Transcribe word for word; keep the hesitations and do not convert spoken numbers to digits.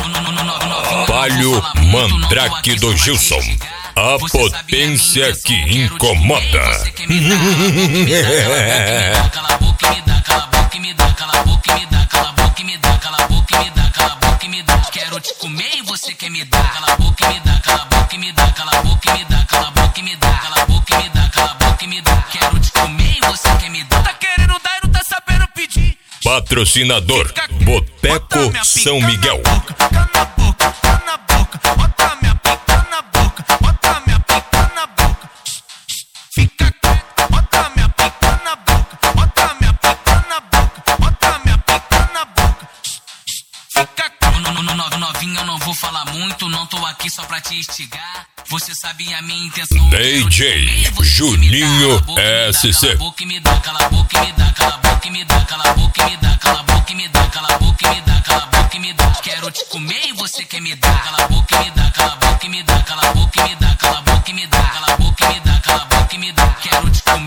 Palio Mandrake do Gilson, a potência que incomoda. Cala a boca e me dá, cala a boca e me dá, cala a boca e me dá, cala a boca e me dá, cala a boca e me dá, cala a boca e me dá. Quero te comer e você quer me dar. Cala a boca e me dá, cala a boca e me dá, cala a boca e me dá, cala a boca e me dá, cala a boca e me dá, cala a boca e me dá. Quero te comer e você quer me dar. Tá querendo dar e não tá sabendo pedir. Patrocinador Boteco São Miguel. Novinha, eu não vou falar muito, não tô aqui só pra te instigar. Você sabe a minha intenção. D J Juninho S C. Cala a boca e me dá, cala a boca e me dá, cala a boca e me dá, cala a boca e me dá, cala a boca e me dá, cala a boca e me dá, cala a boca e me dá. Quero te comer e você quer me dar. Cala a boca e me dá, cala a boca e me dá, cala a boca e me dá, cala a boca e me dá, cala a boca e me dá, cala a boca e me dá. Quero te comer.